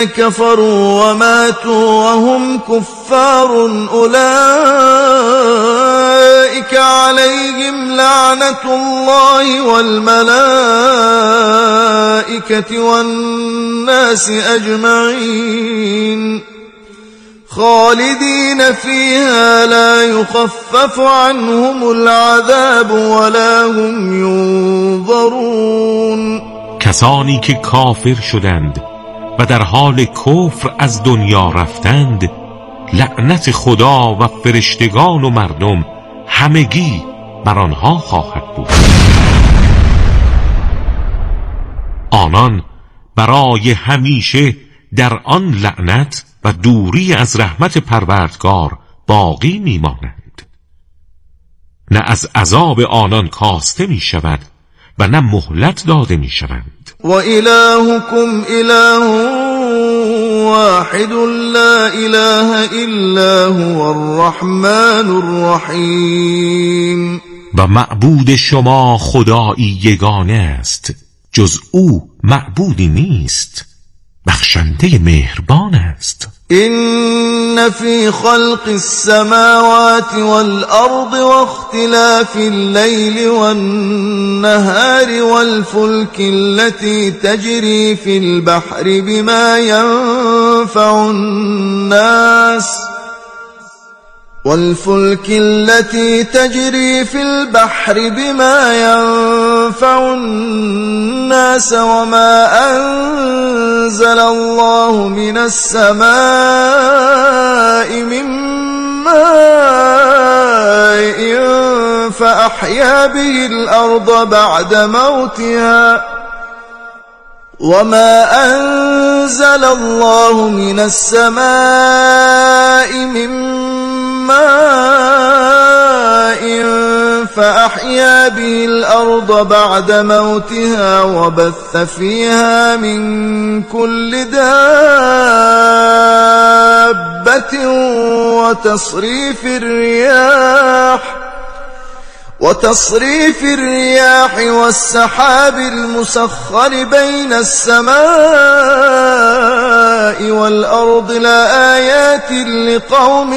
كفروا وماتوا وهم كفار أولئك عليهم لعنة الله والملائكة والناس أجمعين خالدين فيها لا يخفف عنهم العذاب ولا هم ينظرون. کسانی که کافر شدند و در حال کفر از دنیا رفتند، لعنت خدا و فرشتگان و مردم همگی بر آنها خواهد بود. آنان برای همیشه در آن لعنت و دوری از رحمت پروردگار باقی میمانند. نه از عذاب آنان کاسته می شود و نه مهلت داده می شوند. و الهکم اله واحد لا اله الا هو الرحمن الرحیم. و معبود شما خدایی یگانه است، جز او معبودی نیست، بخشنده مهربان است. إن في خلق السماوات والأرض واختلاف الليل والنهار والفلك التي تجري في البحر بما ينفع الناس وما أنزل الله من السماء من ماء فأحيا به الأرض بعد موتها وما أنزل الله من السماء من ماء فأحيا به الأرض بعد موتها وبث فيها من كل دابة وتصريف الرياح والسحاب المسخر بين السماء والأرض لآيات لقوم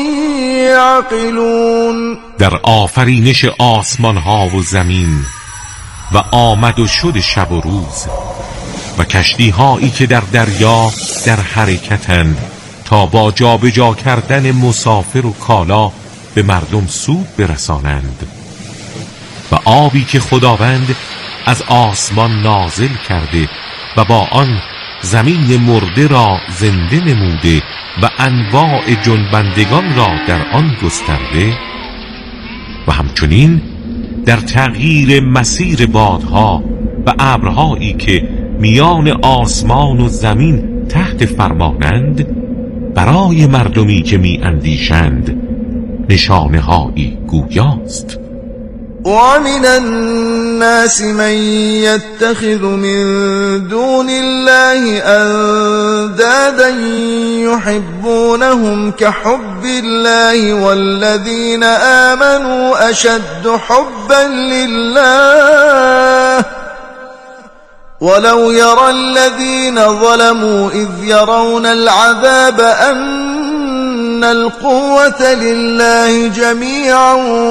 یعقلون. در آفرینش آسمان ها و زمین و آمد و شد شب و روز و کشتی هایی که در دریا در حرکتند تا با جابجا کردن مسافر و کالا به مردم سود برسانند و آبی که خداوند از آسمان نازل کرده و با آن زمین مرده را زنده نموده و انواع جنبندگان را در آن گسترده و همچنین در تغییر مسیر بادها و ابرهایی که میان آسمان و زمین تحت فرمانند برای مردمی که می اندیشند نشانه هایی گویاست. ومن الناس من يتخذ من دون الله أندادا يحبونهم كحب الله والذين آمنوا أشد حبا لله ولو يرى الذين ظلموا إذ يرون العذاب أن القوة لله جميعا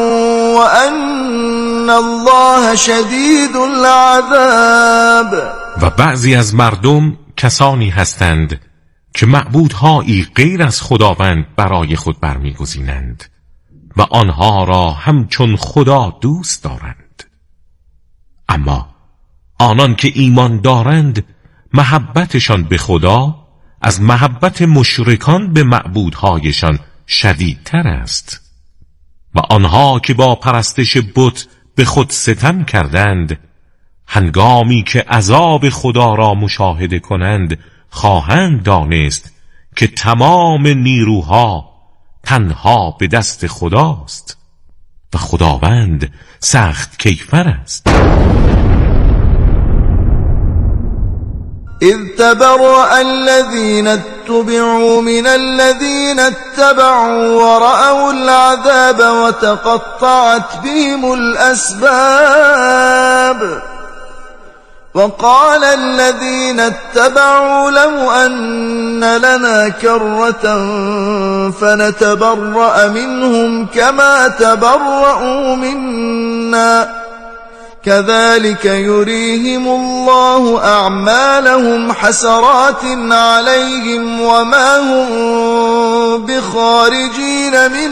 وأن الله شدید العذاب. و بعضی از مردم کسانی هستند که معبودهایی غیر از خداوند برای خود برمیگزینند و آنها را همچون خدا دوست دارند. اما آنان که ایمان دارند محبتشان به خدا از محبت مشرکان به معبودهایشان شدیدتر است و آنها که با پرستش بت به خود ستم کردند هنگامی که عذاب خدا را مشاهده کنند خواهند دانست که تمام نیروها تنها به دست خداست و خداوند سخت کیفر است. إذ تبرأ الذين اتبعوا من الذين اتبعوا ورأوا العذاب وتقطعت بهم الأسباب وقال الذين اتبعوا لو أن لنا كرة فنتبرأ منهم كما تبرؤوا منا كذلك يريهم الله أعمالهم حسرات عليهم وما هم بخارجين من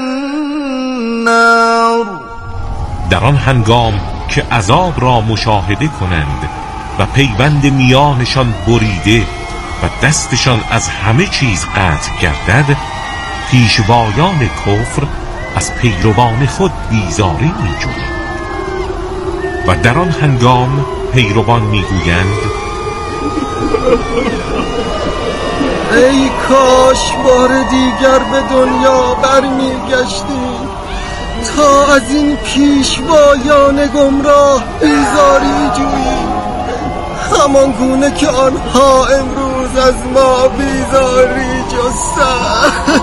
النار. در آن هنگام که عذاب را مشاهده کنند و پیوند میانشان بریده و دستشان از همه چیز قطع گردد، پیشوایان کفر از پیروان خود بیزاری می‌جویند و در آن هنگام پیروان میگویند ای کاش بار دیگر به دنیا برمیگشتیم تا از این پیشوایان گمراه بیزاری جوییم، همان گونه که آنها امروز از ما بیزاری جستند.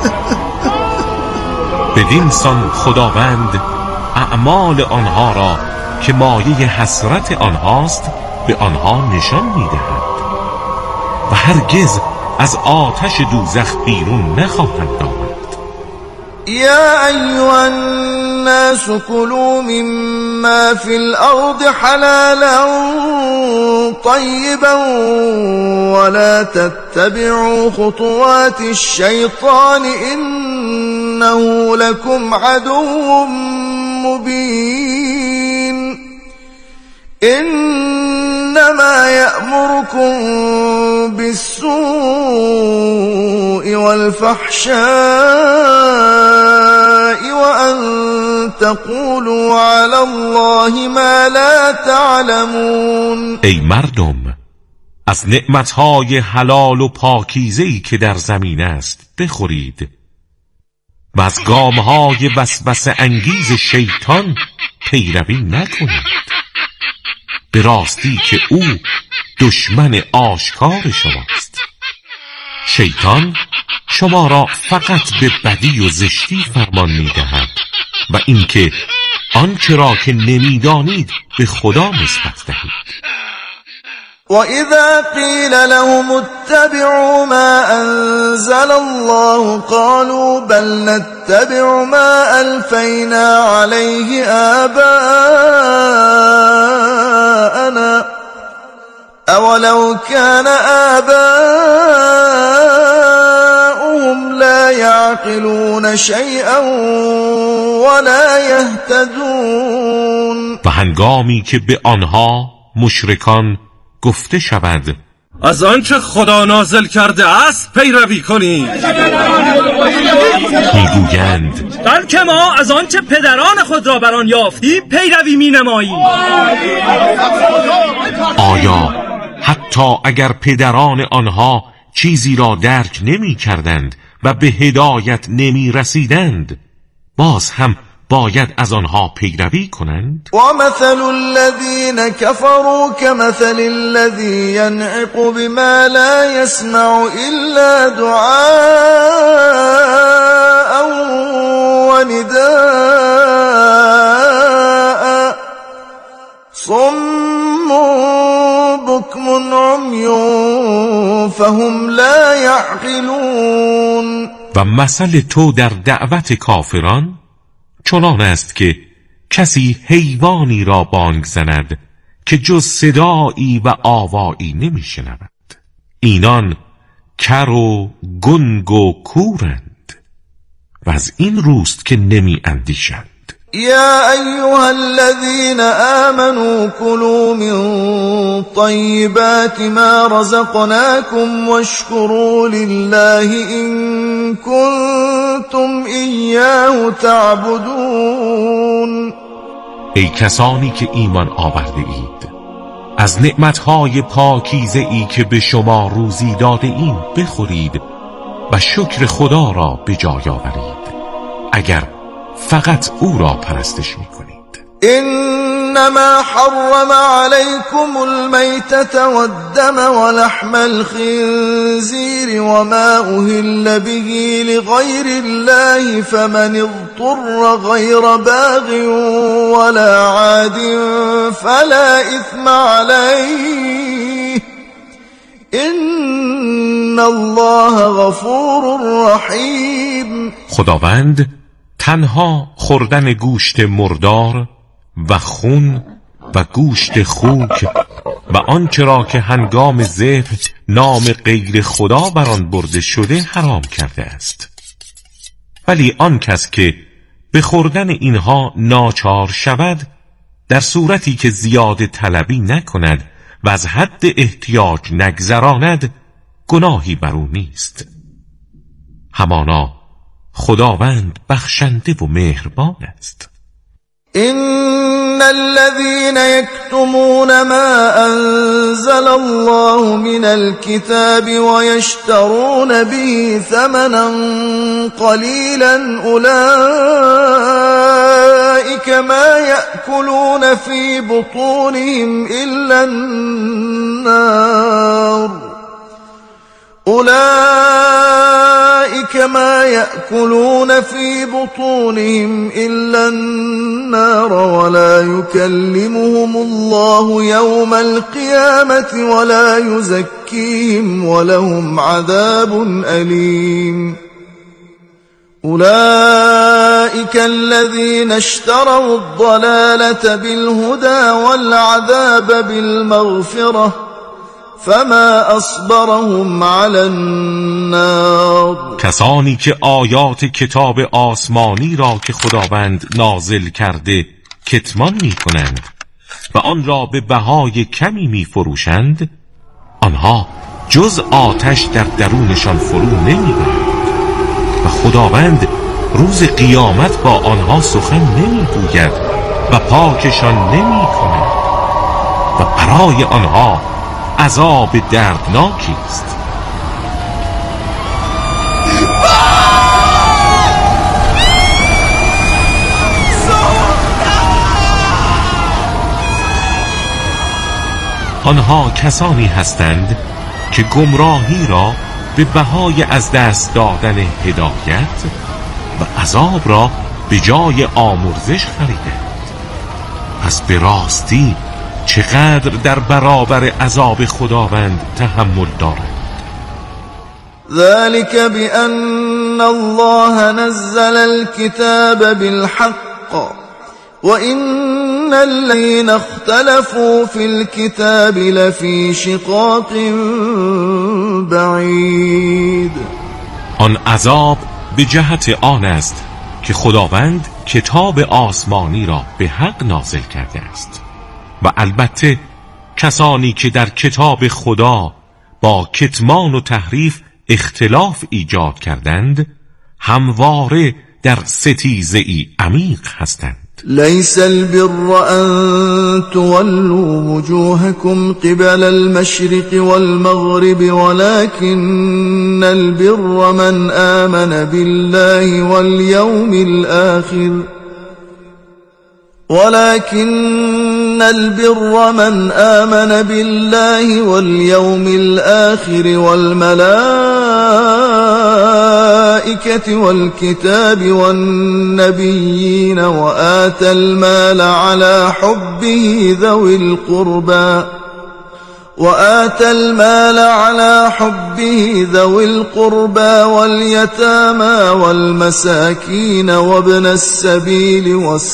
بدین سان خداوند اعمال آنها را که مایه حسرت آنهاست به آنها نشان می‌دهد و هرگز از آتش دوزخ بیرون نخواهند آمد. يا أيها الناس كلوا مما في الأرض حلالا طيبا ولا تتبعوا خطوات الشيطان إنه لكم عدو مبين إنما يأمركم بالسوء والفحشاء وأن تقولوا على الله ما لا تعلمون. ای مردم، از نعمتهای حلال و پاکیزه‌ای که در زمین است بخورید و از گامهای وسوسه انگیز شیطان پیروی نکنید، به راستی که او دشمن آشکار شماست. شیطان شما را فقط به بدی و زشتی فرمان می‌دهد و اینکه آنچه را که نمی‌دانید به خدا نسبت دهید. وَإِذَا قِيلَ لَهُمُ اتَّبِعُوا مَا أَنزَلَ اللَّهُ قَالُوا بَلْ نَتَّبِعُ مَا أَلْفَيْنَا عَلَيْهِ آبَاءَنَا أَوَلَوْ كَانَ آبَاؤُهُمْ لَا يَعْقِلُونَ شَيْئًا وَلَا يَهْتَدُونَ. و هنگامی که به آنها مشرکان گفته شود از آنچه خدا نازل کرده است پیروی کنید، میگویند بلکه ما از آنچه پدران خود را بر آن یافتیم پیروی مینماییم. آیا حتی اگر پدران آنها چیزی را درک نمی کردند و به هدایت نمی رسیدند، باز هم باید از آنها پیروی کنند؟ وَمَثَلُ الَّذِينَ كَفَرُوا كَمَثَلِ الَّذِي يَنْعِقُ بِمَا لَا يَسْمَعُ إِلَّا دُعَاءً وَنِدَاءً صُمٌّ بُكْمٌ عُمْيٌ فَهُمْ لَا يَعْقِلُونَ. و مثل تو در دعوت کافران چنان است که کسی حیوانی را بانگ زند که جز صدایی و آوایی نمی شنود. اینان کر و گنگ و کورند و از این روست که نمی اندیشند. يا أيها الذين آمنوا كلوا من طيبات ما رزقناكم واشكروا لله إن كنتم إياه تعبدون. ای کسانی که ایمان آورده اید، از نعمتهای پاکیزه ای که به شما روزی داده ایم بخورید و شکر خدا را به جای آورید اگر فقط او را پرستش می کنید. إنما حرم عليكم الميتة والدم ولحم الخنزير وما أهل به لغير الله فمن اضطر غير باغ ولا عاد فلا إثم عليه إن الله غفور رحیم. خداوند تنها خوردن گوشت مردار و خون و گوشت خوک و آنچه را که هنگام ذبح نام غیر خدا بر آن برده شده حرام کرده است. ولی آن کس که به خوردن اینها ناچار شود در صورتی که زیاده طلبی نکند و از حد احتیاج نگذراند گناهی بر او نیست. همانا خداوند بخشنده و مهربان است. إن الذين يكتمون ما أنزل الله من الكتاب ويشترون به ثمنا قليلا أولئك ما يأكلون في بطونهم إلا النار أولئك ما يأكلون في بطونهم إلا النار ولا يكلمهم الله يوم القيامة ولا يزكيهم ولهم عذاب أليم. أولئك الذين اشتروا الضلالة بالهدى والعذاب بالمغفرة فما اصبرهم على النار. کسانی که آیات کتاب آسمانی را که خداوند نازل کرده کتمان می کنند و آن را به بهای کمی می فروشند آنها جز آتش در درونشان فرو نمی برند و خداوند روز قیامت با آنها سخن نمی گوید و پاکشان نمی کند و برای آنها عذاب دردناکی است. آنها کسانی هستند که گمراهی را به بهای از دست دادن هدایت و عذاب را به جای آمرزش خریدند. پس به راستی چقدر در برابر عذاب خداوند تحمل دارد. ذلك بأن الله نزل الكتاب بالحق وإن الذين اختلفوا في الكتاب لفي شقاق بعید. آن عذاب به جهت آن است که خداوند کتاب آسمانی را به حق نازل کرده است و البته کسانی که در کتاب خدا با کتمان و تحریف اختلاف ایجاد کردند همواره در ستیزه‌ای عمیق هستند. ليس البر أن تولوا وجوهكم قبل المشرق والمغرب ولكن البر من آمن بالله واليوم الآخر والملائكة والكتاب والنبيين وآتى المال على حبه ذوي القربى واليتامى والمساكين وابن السبيل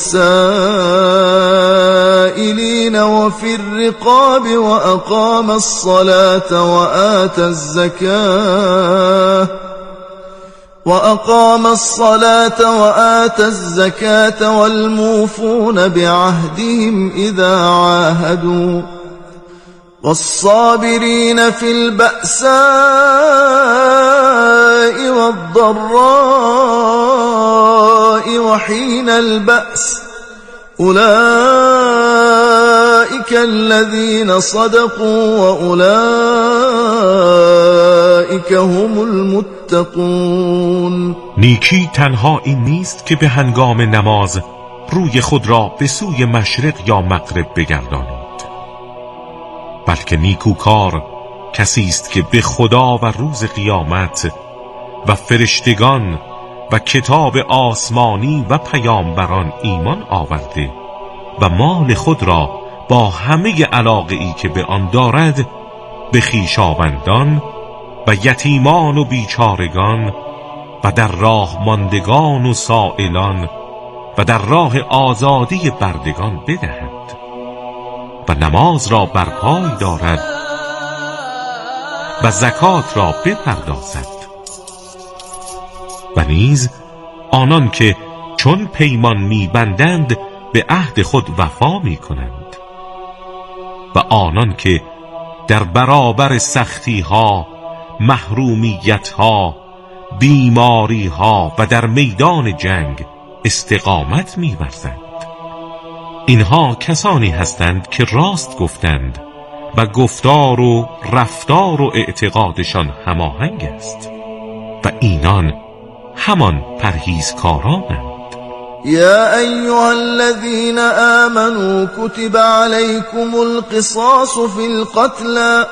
والسائلين وفي الرقاب وأقام الصلاة وآتى الزكاة والموفون بعهدهم إذا عاهدوا والصابرين في البأساء والضراء وحين البأس أولئك الذين صدقوا وأولئك هم المتقون. نیکی تنها این نیست که به هنگام نماز روی خود را به سوی مشرق یا مغرب بگردانید، بلکه نیکوکار کسی است که به خدا و روز قیامت و فرشتگان و کتاب آسمانی و پیامبران ایمان آورده و مال خود را با همه علاقه ای که به آن دارد به خویشاوندان و یتیمان و بیچارگان و در راه ماندگان و سائلان و در راه آزادی بردگان بدهد و نماز را برپای دارد و زکات را بپردازد و نیز آنان که چون پیمان می‌بندند به عهد خود وفا می‌کنند و آنان که در برابر سختی‌ها، محرومیت‌ها، بیماری‌ها و در میدان جنگ استقامت می‌ورزند. اینها کسانی هستند که راست گفتند و گفتار و رفتار و اعتقادشان هماهنگ است و اینان همان پرهیزکارانند. يا أيها الذين آمنوا كتب عليكم القصاص في القتلى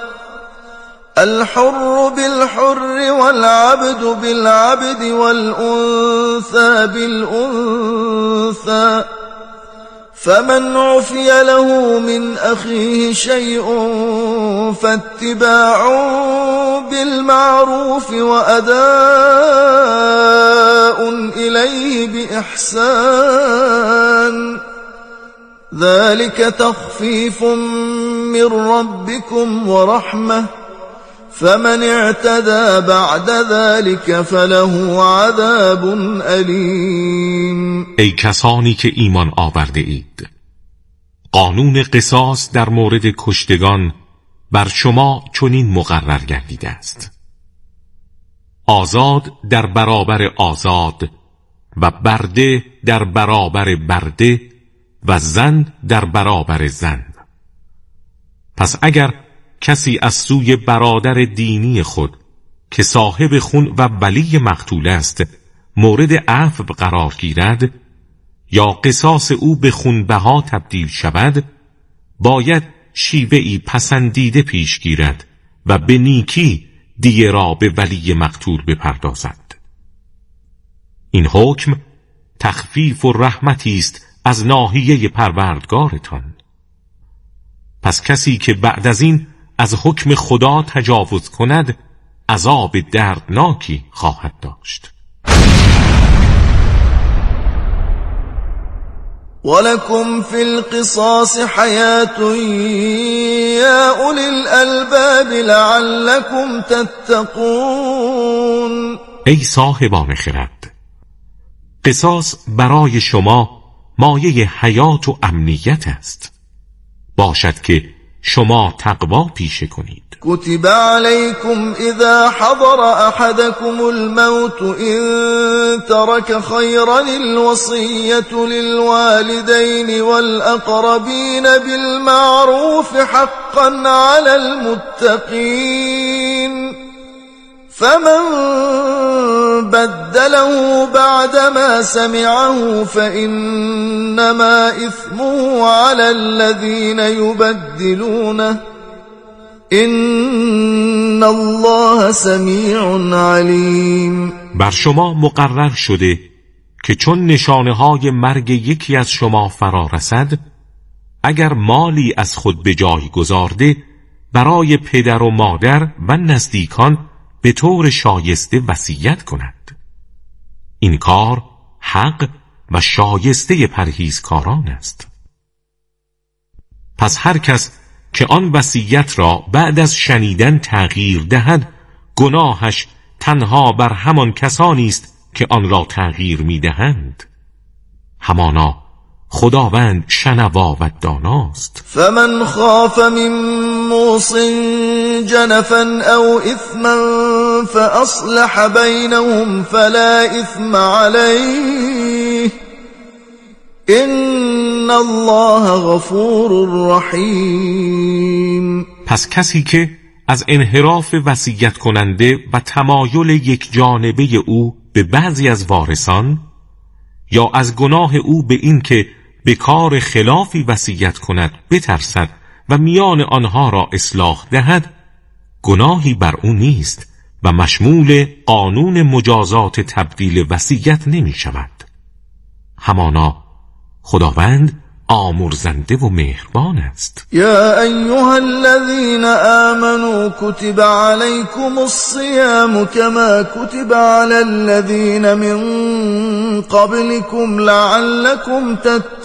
الحر بالحر والعبد بالعبد والأنثى بالأنثى فمن عفي له من أخيه شيء فاتباع بالمعروف وأداء إليه بإحسان ذلك تخفيف من ربكم ورحمة فمن اعتدى بعد ذلك فله عذاب أليم. ای کسانی که ایمان آورده اید، قانون قصاص در مورد کشتگان بر شما چنین مقرر گردیده است: آزاد در برابر آزاد و برده در برابر برده و زن در برابر زن. پس اگر کسی از سوی برادر دینی خود که صاحب خون و ولی مقتول است مورد عفو قرار گیرد یا قصاص او به خونبها تبدیل شود، باید شیوه‌ای پسندیده پیش گیرد و به نیکی دیه را به ولی مقتول بپردازد. این حکم تخفیف و رحمتی است از ناحیه پروردگارتان. پس کسی که بعد از این از حکم خدا تجاوز کند عذاب دردناکی خواهد داشت. ولكم في القصاص حياة يا أولي الألباب لعلكم تتقون. ای صاحبان خرد، قصاص برای شما مایه حیات و امنیت است، باشد که شما تقوا پیشه کنید. كتب عليكم إذا حضر أحدكم الموت إن ترك خيرا الوصية للوالدين والأقربين بالمعروف حقا على المتقين فمن بدله بعدما سمعه فإنما إثمه على الذين يبدلونه إن الله سمیع علیم. بر شما مقرر شده که چون نشانه‌های مرگ یکی از شما فرا رسد، اگر مالی از خود به جای گذارده برای پدر و مادر و نزدیکان به طور شایسته وصیت کند. این کار حق و شایسته پرهیزکاران است. پس هر کس که آن وصیت را بعد از شنیدن تغییر دهد، گناهش تنها بر همان کسانی است که آن را تغییر می‌دهند. همانا خداوند شنوا و داناست. فمن خاف من موص جنفا او اثما فاصلح بینهم فلا اثم علیه ان الله غفور رحیم. پس کسی که از انحراف وصیت کننده و تمایل یک جانبه او به بعضی از وارثان یا از گناه او به این که به کار خلافی وصیت کند بترسد و میان آنها را اصلاح دهد، گناهی بر او نیست و مشمول قانون مجازات تبدیل وصیت نمی شود. همانا خداوند آمرزنده و مهربان است. یا ایها الذین آمنوا کتب علیکم الصیام کما کتب علی الذین من قبلکم لعلکم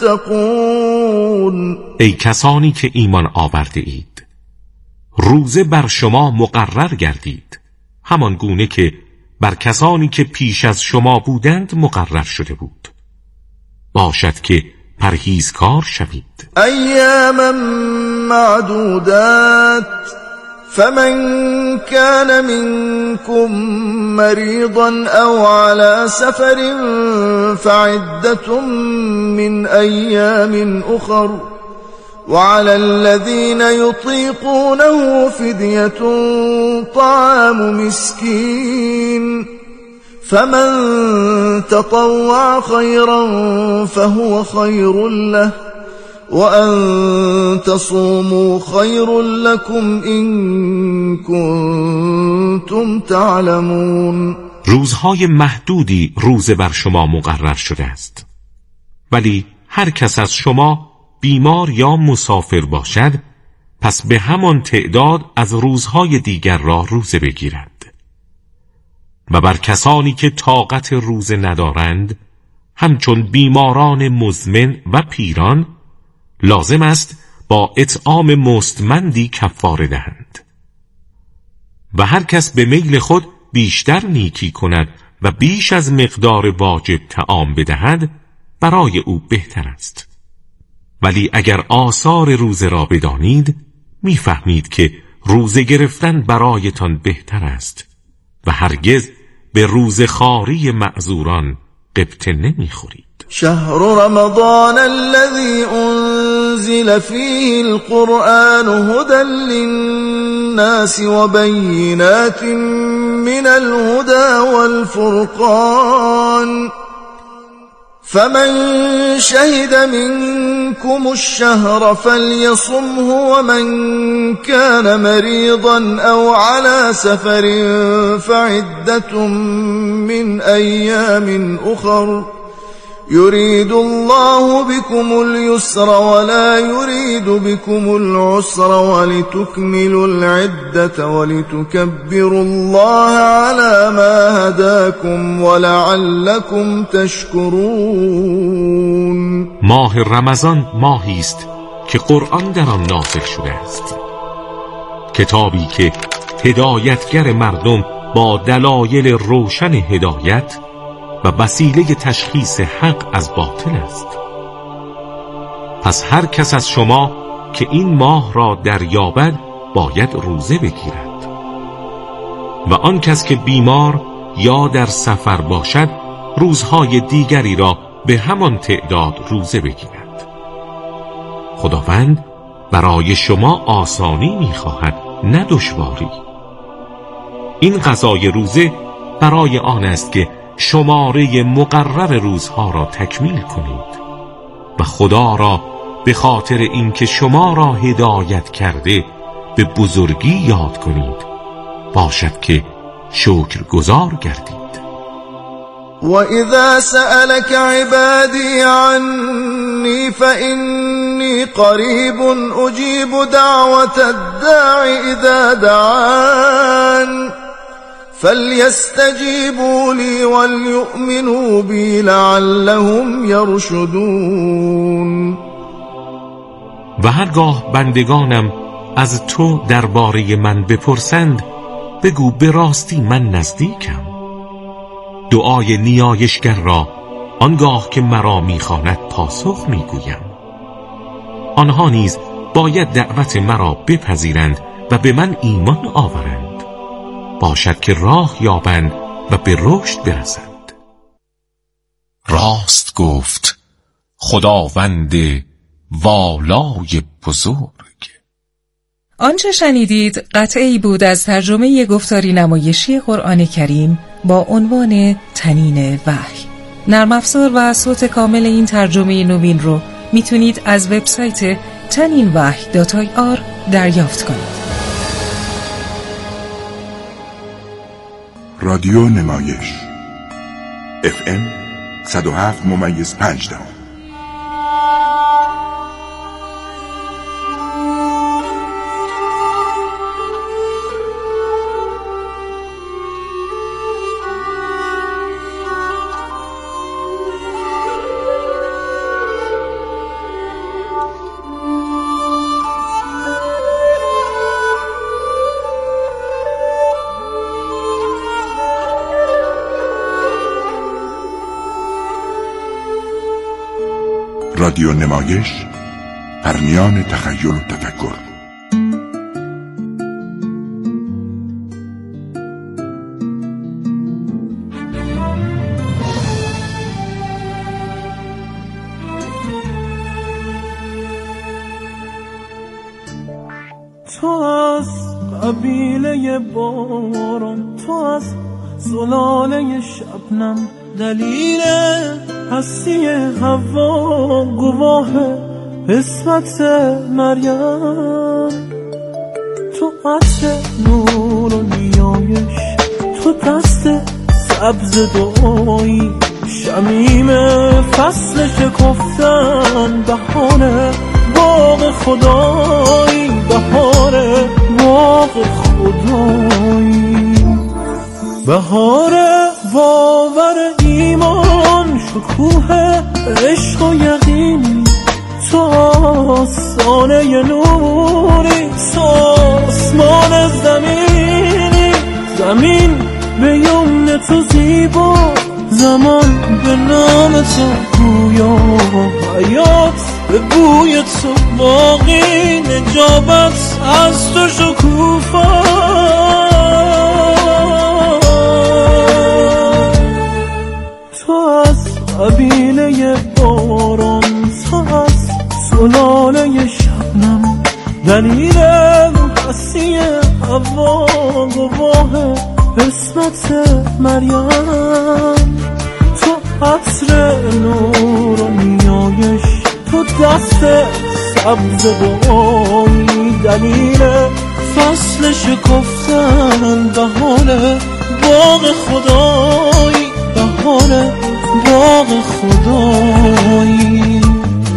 تتقون. ای کسانی که ایمان آورده اید، روزه بر شما مقرر گردید همان گونه که بر کسانی که پیش از شما بودند مقرر شده بود، باشد که پرهیزکار شوید. ایاما معدودات فمن كان منكم مريضا او على سفر فعدة من ايام اخر وعلى الذين يطيقونه فدية طعام مسكين فمن تطوع خيرا فهو خير له وأن تصوموا خير لكم إن كنتم تعلمون. روزهای محدودی روزه بر شما مقرر شده است، ولی هر کس از شما بیمار یا مسافر باشد پس به همان تعداد از روزهای دیگر را روزه بگیرد. و بر کسانی که طاقت روزه ندارند همچون بیماران مزمن و پیران لازم است با اطعام مستمندی کفاره دهند. و هر کس به میل خود بیشتر نیکی کند و بیش از مقدار واجب طعام بدهد برای او بهتر است. ولی اگر آثار روزه را بدانید میفهمید که روزه گرفتن برایتان بهتر است و هرگز به روزخواری معذوران غبطه نمیخورید. شهر رمضان الذي انزل فيه القرآن هدى للناس وبينات من الهدى والفرقان فمن شهد منكم الشهر فليصمه ومن كان مريضا أو على سفر فعدة من أيام أخر يريد الله بكم اليسر ولا يريد بكم العسر ولتكملوا العدة ولتكبروا الله على ما هداكم ولعلكم تشكرون. ماه رمضان ماهی است که قرآن در آن نازل شده است، کتابی که هدایتگر مردم با دلایل روشن هدایت و وسیله تشخیص حق از باطل است. پس هر کس از شما که این ماه را دریابد باید روزه بگیرد و آن کس که بیمار یا در سفر باشد روزهای دیگری را به همان تعداد روزه بگیرد. خداوند برای شما آسانی می‌خواهد نه دشواری. این قضای روزه برای آن است که شماره مقرر روزها را تکمیل کنید و خدا را به خاطر اینکه شما را هدایت کرده به بزرگی یاد کنید، باشد که شکرگزار گردید. وَإِذَا سَأَلَكَ عِبَادِي عَنِّي فَإِنِّي قَرِيبٌ أُجِيبُ دَعْوَةَ الدَّاعِ إِذَا دَعَانِ فَلْيَسْتَجِيبُوا لِي وَلْيُؤْمِنُوا بِي لَعَلَّهُمْ يَرْشُدُونَ. و هرگاه بندگانم از تو درباره من بپرسند بگو به راستی من نزدیکم. دعای نیایشگر را آنگاه که مرا میخواند پاسخ میگویم. آنها نیز باید دعوت مرا بپذیرند و به من ایمان آورند، باشد که راه یابند و به رشد برسند. راست گفت خداوند والای بزرگ. آنچه شنیدید قطعی بود از ترجمه گفتاری نمایشی قرآن کریم با عنوان طنین وحی. نرم افزار و صوت کامل این ترجمه نوین رو میتونید از وبسایت taninwahy.ir دریافت کنید. رادیو نمایش FM 107.5. رادیو نمایش، پرمیان تخیل و تفکر. تو از قبیله باران، تو از زلاله شبنم، دلیل هستی هوا، گواه قسمت مریم. تو عطر نور و نیایش، تو دست سبز دعایی، شمیم فصل شکفتن، بهار باغ خدایی، بهار باغ خدایی، بهار باور ایمان، شکوه عشق و یقینی. تو آستانه نوری، تو آسمان زمینی. زمین به یمن تو زیبا، زمان به نام تو گویا، حیات به بوی تو باقی، نجابت از تو شکوفا. تو از قبیله باران، تو از زلاله شبنم، دلیل هستی هوا، گواه قسمت مریم. تو عطر نور و نیایش، تو دست سبز دعایی، دلیل فصل شکفتن، بهار باغ خدایی، بهار باغ خدایی.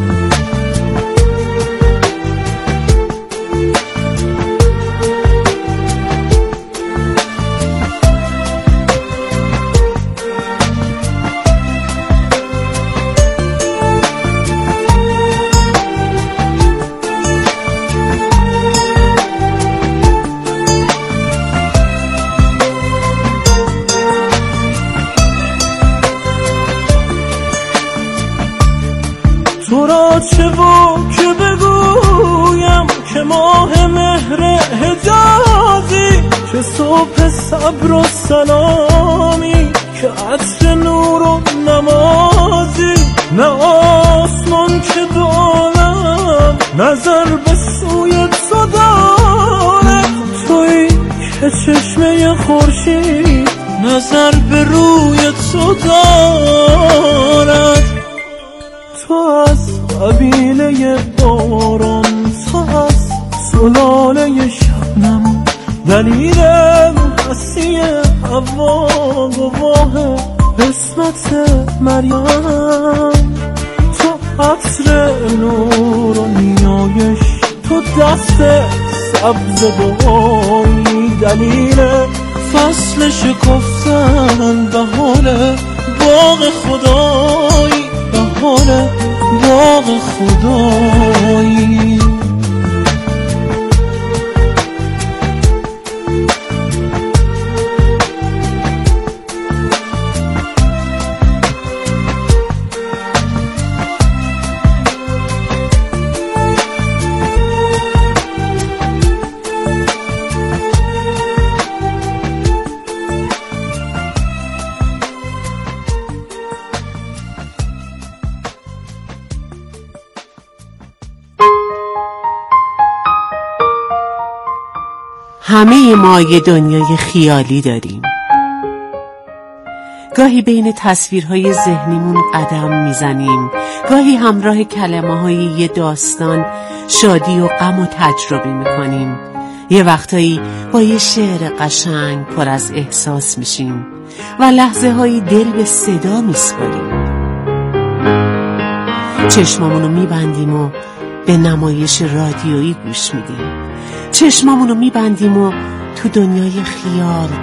تو را چه و که بگویم که ماه مهر حجازی، که صبح صبر و سلامی، که عطر نور و نمازی. نه آسمان که دارم نظر به سوی تو داره، تویی که چشمه خورشید نظر به روی تو دارد. تو از قبیله باران، تو از زلاله شبنم، دلیل هستی هوا، گواه قسمت مریم. تو عطر نور و نیایش، تو دست سبز دعایی، دلیل فصل شکفتن، بهار باغ خدایی، بهار باغ خدایی. همه ما یه دنیای خیالی داریم، گاهی بین تصویرهای ذهنیمون قدم میزنیم، گاهی همراه کلمه‌های یه داستان شادی و غم و تجربه میکنیم. یه وقتایی با یه شعر قشنگ پر از احساس میشیم و لحظه هایی دل به صدا میسپاریم. چشمامونو میبندیم و به نمایش رادیویی گوش میدیم. چشمامونو میبندیم و تو دنیای خیال